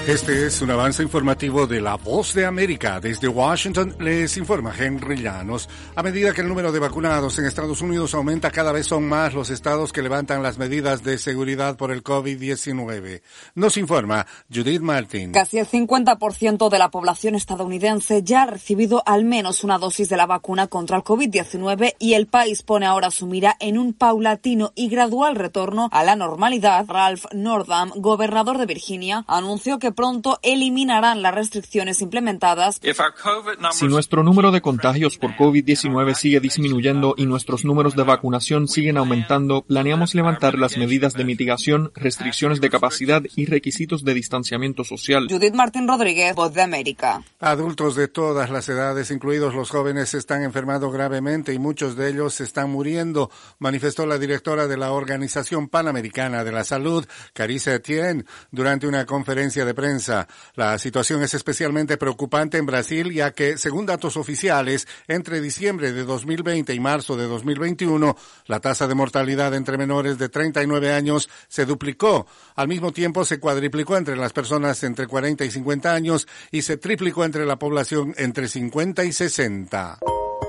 Este es un avance informativo de La Voz de América. Desde Washington les informa Henry Llanos. A medida que el número de vacunados en Estados Unidos aumenta, cada vez son más los estados que levantan las medidas de seguridad por el COVID-19. Nos informa Judith Martin. Casi el 50% de la población estadounidense ya ha recibido al menos una dosis de la vacuna contra el COVID-19 y el país pone ahora su mira en un paulatino y gradual retorno a la normalidad. Ralph Northam, gobernador de Virginia, anunció que pronto eliminarán las restricciones implementadas. Si nuestro número de contagios por COVID-19 sigue disminuyendo y nuestros números de vacunación siguen aumentando, planeamos levantar las medidas de mitigación, restricciones de capacidad y requisitos de distanciamiento social. Judith Martín Rodríguez, Voz de América. Adultos de todas las edades, incluidos los jóvenes, se están enfermando gravemente y muchos de ellos se están muriendo, manifestó la directora de la Organización Panamericana de la Salud, Carissa Etienne, durante una conferencia de prensa. La situación es especialmente preocupante en Brasil, ya que, según datos oficiales, entre diciembre de 2020 y marzo de 2021, la tasa de mortalidad entre menores de 39 años se duplicó. Al mismo tiempo, se cuadriplicó entre las personas entre 40 y 50 años y se triplicó entre la población entre 50 y 60.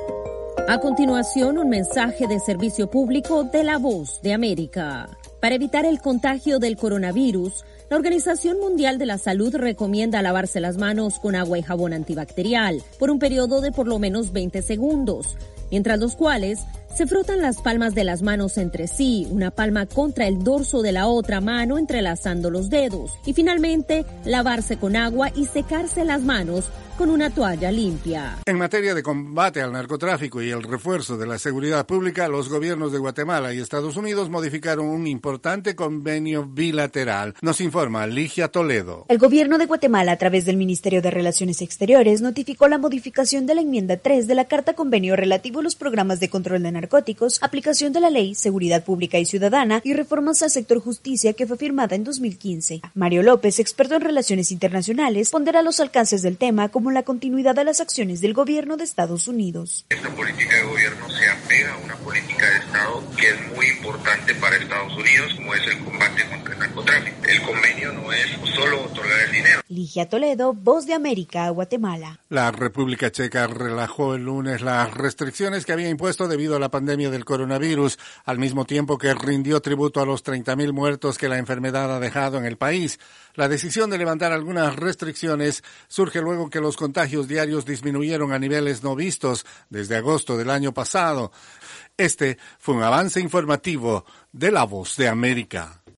A continuación, un mensaje de servicio público de La Voz de América. Para evitar el contagio del coronavirus, la Organización Mundial de la Salud recomienda lavarse las manos con agua y jabón antibacterial por un periodo de por lo menos 20 segundos, mientras los cuales se frotan las palmas de las manos entre sí, una palma contra el dorso de la otra mano entrelazando los dedos, y finalmente lavarse con agua y secarse las manos con una toalla limpia. En materia de combate al narcotráfico y el refuerzo de la seguridad pública, los gobiernos de Guatemala y Estados Unidos modificaron un importante convenio bilateral. Nos informa Ligia Toledo. El gobierno de Guatemala, a través del Ministerio de Relaciones Exteriores, notificó la modificación de la enmienda 3 de la Carta Convenio relativo a los programas de control de narcóticos, aplicación de la ley, seguridad pública y ciudadana y reformas al sector justicia, que fue firmada en 2015. Mario López, experto en relaciones internacionales, pondera los alcances del tema como la continuidad de las acciones del gobierno de Estados Unidos. Esta política de gobierno se apega a una política de Estado que es muy importante para Estados Unidos, como es el combate contra el narcotráfico. El convenio no es solo otorgar el dinero. Ligia Toledo, Voz de América, Guatemala. La República Checa relajó el lunes las restricciones que había impuesto debido a la pandemia del coronavirus, al mismo tiempo que rindió tributo a los 30.000 muertos que la enfermedad ha dejado en el país. La decisión de levantar algunas restricciones surge luego que los contagios diarios disminuyeron a niveles no vistos desde agosto del año pasado. Este fue un avance informativo de La Voz de América.